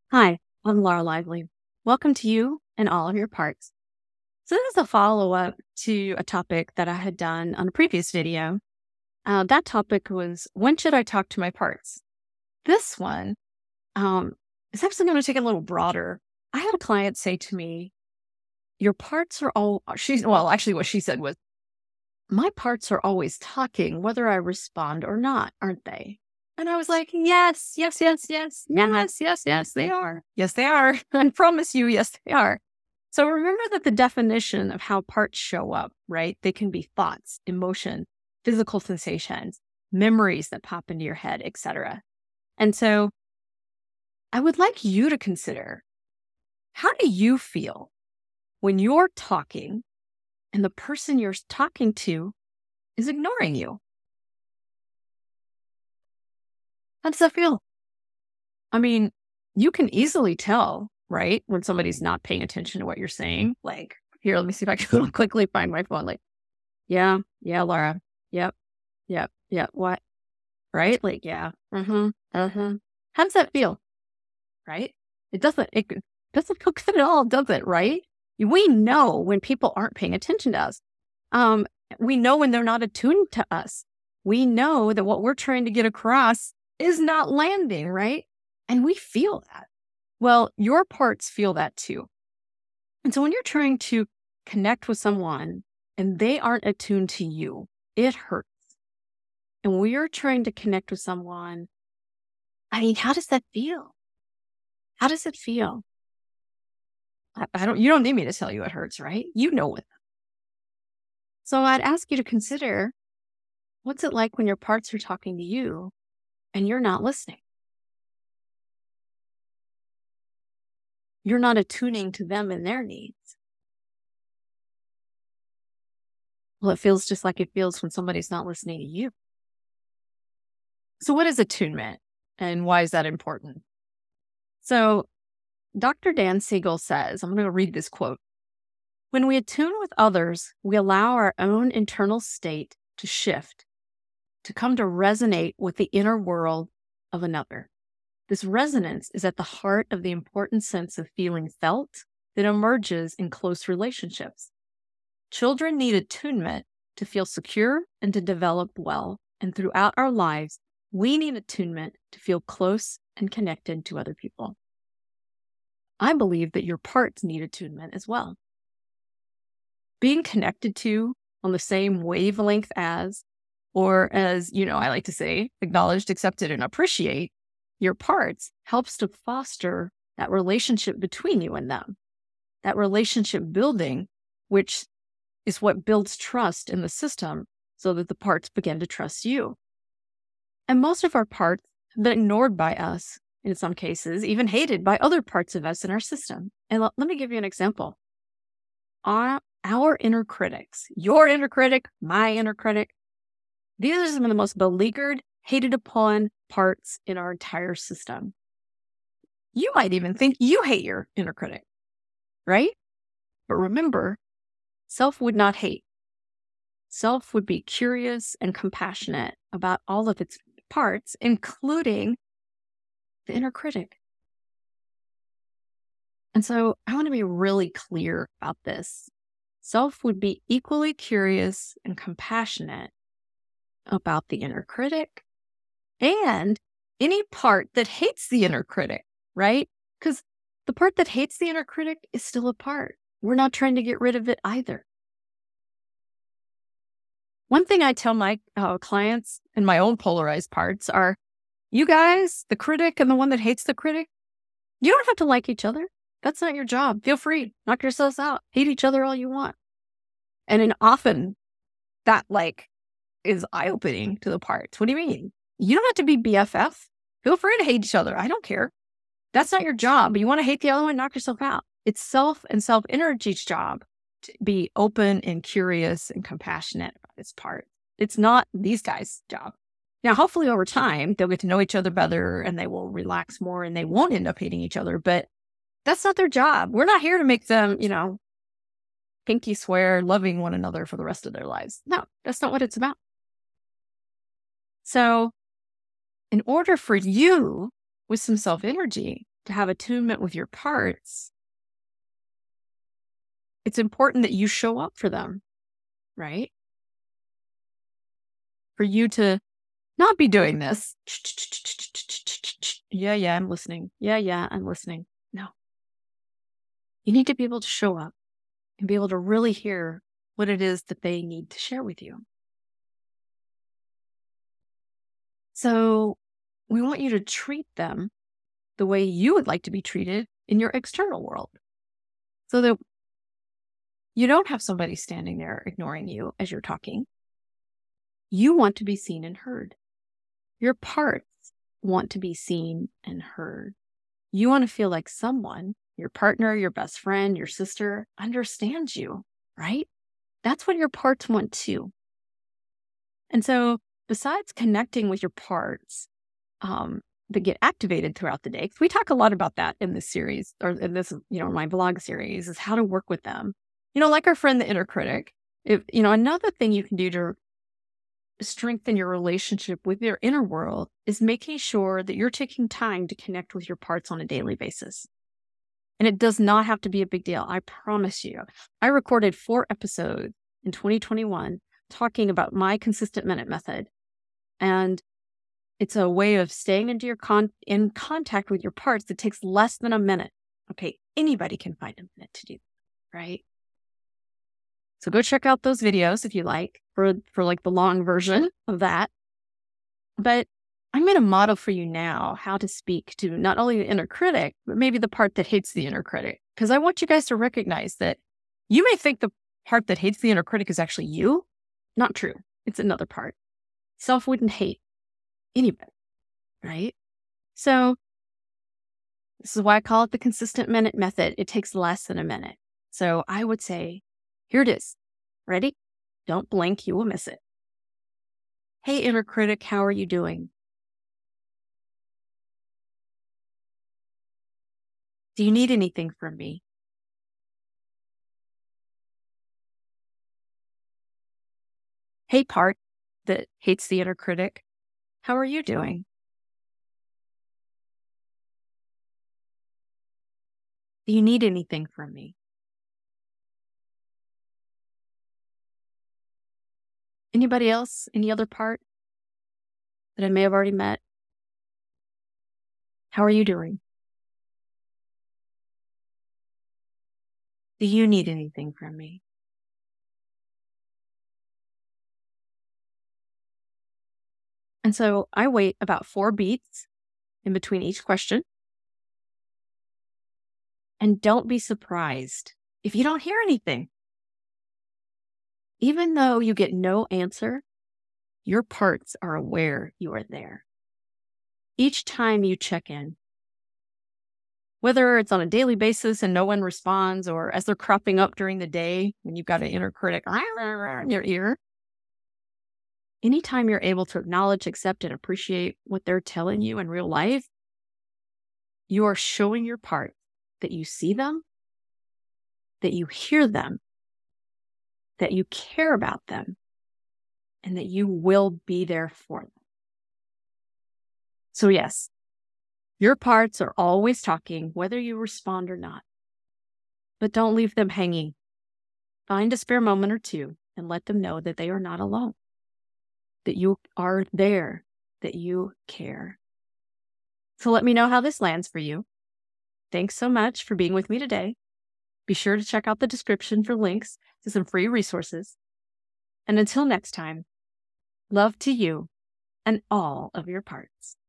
Hi, I'm Laura Lively. Welcome to you and all of your parts. So, this is a follow up to a topic that I had done on a previous video. That topic was, when should I talk to my parts? This one is actually going to take it a little broader. I had a client say to me, your parts are actually, what she said was, my parts are always talking, whether I respond or not, aren't they? And I was like, yes, yes, yes, yes, yes, yes, yes, they are. Yes, they are. I promise you, yes, they are. So remember that the definition of how parts show up, right? They can be thoughts, emotion, physical sensations, memories that pop into your head, etc. And so I would like you to consider, how do you feel when you're talking and the person you're talking to is ignoring you? How does that feel? I mean, you can easily tell, right, when somebody's not paying attention to what you're saying. Like, here, let me see if I can quickly find my phone. Like, yeah, yeah, Laura. Yep, yep, yep. What? Right? Like, yeah. How does that feel? Right? It doesn't feel good at all, does it? Right? We know when people aren't paying attention to us. Um, we know when they're not attuned to us. We know that what we're trying to get across is not landing, right? And we feel that. Well, your parts feel that too. And so when you're trying to connect with someone and they aren't attuned to you, it hurts. And when you're trying to connect with someone, I mean, how does that feel? How does it feel? You don't need me to tell you it hurts, right? You know it. So I'd ask you to consider, what's it like when your parts are talking to you and you're not listening? You're not attuning to them and their needs. Well, it feels just like it feels when somebody's not listening to you. So what is attunement and why is that important? So Dr. Dan Siegel says, I'm going to read this quote. When we attune with others, we allow our own internal state to shift, to come to resonate with the inner world of another. This resonance is at the heart of the important sense of feeling felt that emerges in close relationships. Children need attunement to feel secure and to develop well. And throughout our lives, we need attunement to feel close and connected to other people. I believe that your parts need attunement as well. Being connected to on the same wavelength as, or as, I like to say, acknowledged, accepted, and appreciate your parts helps to foster that relationship between you and them. That relationship building, which is what builds trust in the system so that the parts begin to trust you. And most of our parts have been ignored by us, in some cases, even hated by other parts of us in our system. And let me give you an example. Our inner critics, your inner critic, my inner critic, these are some of the most beleaguered, hated upon parts in our entire system. You might even think you hate your inner critic, right? But remember, self would not hate. Self would be curious and compassionate about all of its parts, including the inner critic. And so I want to be really clear about this. Self would be equally curious and compassionate about the inner critic and any part that hates the inner critic, right? Because the part that hates the inner critic is still a part. We're not trying to get rid of it either. One thing I tell my clients and my own polarized parts are, you guys, the critic and the one that hates the critic, you don't have to like each other. That's not your job. Feel free. Knock yourselves out. Hate each other all you want. And often that is eye-opening to the parts. What do you mean? You don't have to be BFF. Feel free to hate each other. I don't care. That's not your job. You want to hate the other one, knock yourself out. It's self and self-energy's job to be open and curious and compassionate about its part. It's not these guys' job. Now, hopefully over time, they'll get to know each other better and they will relax more and they won't end up hating each other. But that's not their job. We're not here to make them, pinky swear, loving one another for the rest of their lives. No, that's not what it's about. So in order for you, with some self-energy, to have attunement with your parts, it's important that you show up for them, right? For you to not be doing this. Yeah, I'm listening. Yeah, I'm listening. No. You need to be able to show up and be able to really hear what it is that they need to share with you. So we want you to treat them the way you would like to be treated in your external world. So that you don't have somebody standing there ignoring you as you're talking. You want to be seen and heard. Your parts want to be seen and heard. You want to feel like someone, your partner, your best friend, your sister, understands you, right? That's what your parts want too. And so besides connecting with your parts that get activated throughout the day, because we talk a lot about that in this series, or in this, my blog series, is how to work with them. Like our friend, the inner critic, another thing you can do to strengthen your relationship with your inner world is making sure that you're taking time to connect with your parts on a daily basis. And it does not have to be a big deal. I promise you. I recorded 4 episodes in 2021 talking about my consistent minute method. And it's a way of staying into in contact with your parts that takes less than a minute. Okay, anybody can find a minute to do that, right? So go check out those videos if you like, for like the long version of that. But I'm going to model for you now how to speak to not only the inner critic, but maybe the part that hates the inner critic. Because I want you guys to recognize that you may think the part that hates the inner critic is actually you. Not true. It's another part. Self wouldn't hate anybody, right? So this is why I call it the consistent minute method. It takes less than a minute. So I would say, here it is. Ready? Don't blink. You will miss it. Hey, inner critic, how are you doing? Do you need anything from me? Hey, part that hates the inner critic, how are you doing? Do you need anything from me? Anybody else? Any other part that I may have already met? How are you doing? Do you need anything from me? And so I wait about 4 beats in between each question. And don't be surprised if you don't hear anything. Even though you get no answer, your parts are aware you are there. Each time you check in, whether it's on a daily basis and no one responds, or as they're cropping up during the day when you've got an inner critic in your ear, anytime you're able to acknowledge, accept, and appreciate what they're telling you in real life, you are showing your part that you see them, that you hear them, that you care about them, and that you will be there for them. So yes, your parts are always talking, whether you respond or not. But don't leave them hanging. Find a spare moment or two and let them know that they are not alone, that you are there, that you care. So let me know how this lands for you. Thanks so much for being with me today. Be sure to check out the description for links to some free resources. And until next time, love to you and all of your parts.